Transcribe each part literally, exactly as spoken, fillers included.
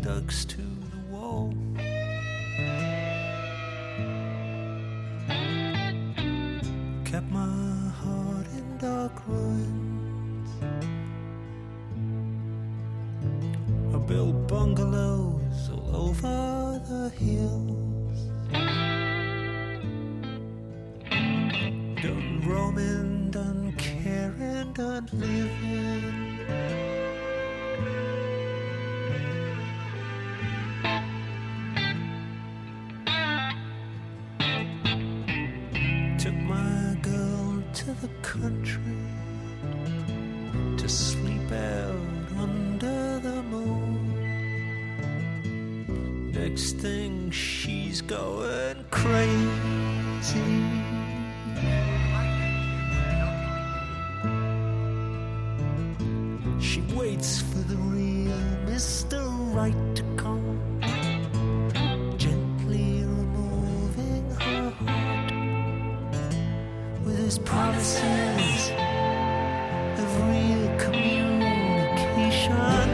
ducks to the wall. Kept my heart in dark ruins. I built bungalows all over the hills. Done roaming, done caring, done living. Took my girl to the country to sleep out under the moon. Next thing she's going crazy. She waits for the real Mister Right to come, gently removing her heart with his promises of real communication.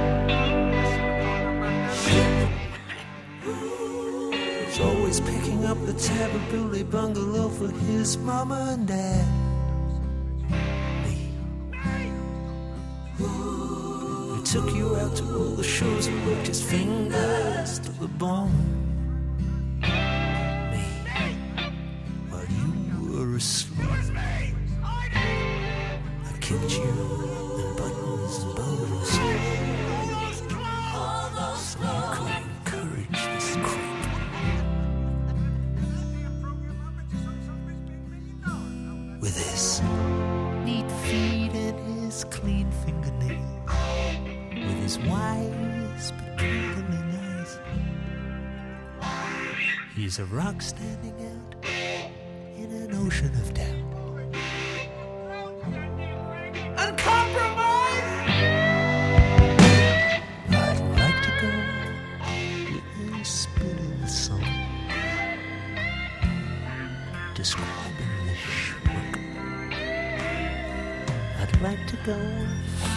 He's always picking up the tab of Billy Bungalow for his mama and dad. Took you out to all the shows and worked his fingers to the bone. Me, while you were asleep, I kicked you in buttons and bows, so you could encourage this creep. With his neat feet and his clean fingernails, with his wise but twinkling eyes, he's a rock standing out in an ocean of doubt. Uncompromised! I'd like to go with a spinning song describing the shrimp. I'd like to go